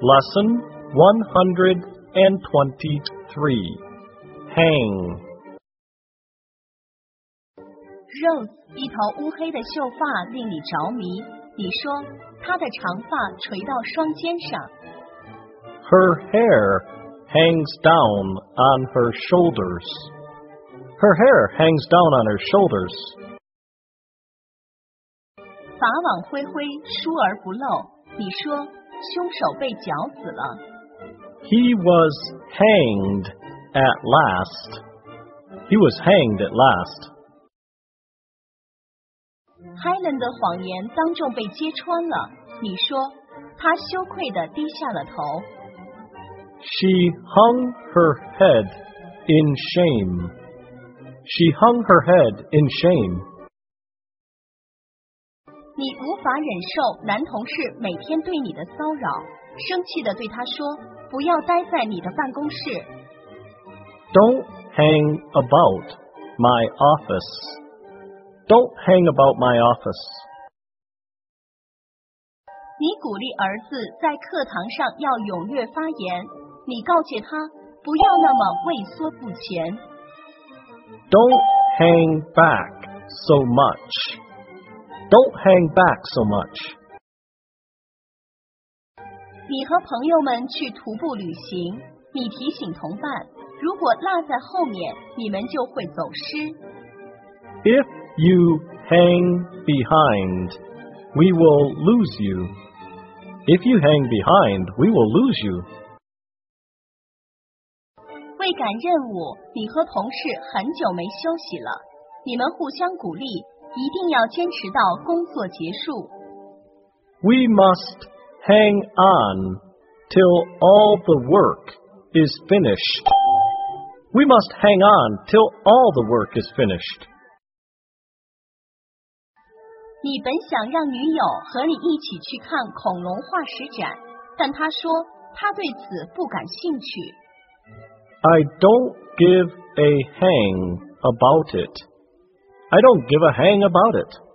Lesson 123. Hang. Rose 一头乌黑的秀发令你着迷，你说她的长发垂到双肩上。 Her hair hangs down on her shoulders. Her hair hangs down on her shoulders. 法网恢恢，疏而不漏，你说凶手被绞死了。 He was hanged at last. He was hanged at last. Helen 的谎言当众被揭穿了，你说她羞愧地低下了头。 She hung her head in shame. She hung her head in shame. 你无法忍受男同事每天对你的骚扰，生气地对他说：“不要待在你的办公室。” Don't hang about my office. Don't hang about my office. 你鼓励儿子在课堂上要踊跃发言，你告诫他不要那么畏缩不前。 Don't hang back so much. Don't hang back so much. 你和朋友们去徒步旅行，你提醒同伴，如果落在后面，你们就会走失。 If you hang behind, we will lose you. If you hang behind, we will lose you. 为赶任务，你和同事很久没休息了，你们互相鼓励，一定要坚持到工作结束。 We must hang on till all the work is finished. We must hang on till all the work is finished. 你本想让女友和你一起去看恐龙化石展，但她说她对此不感兴趣。 I don't give a hang about it. I don't give a hang about it.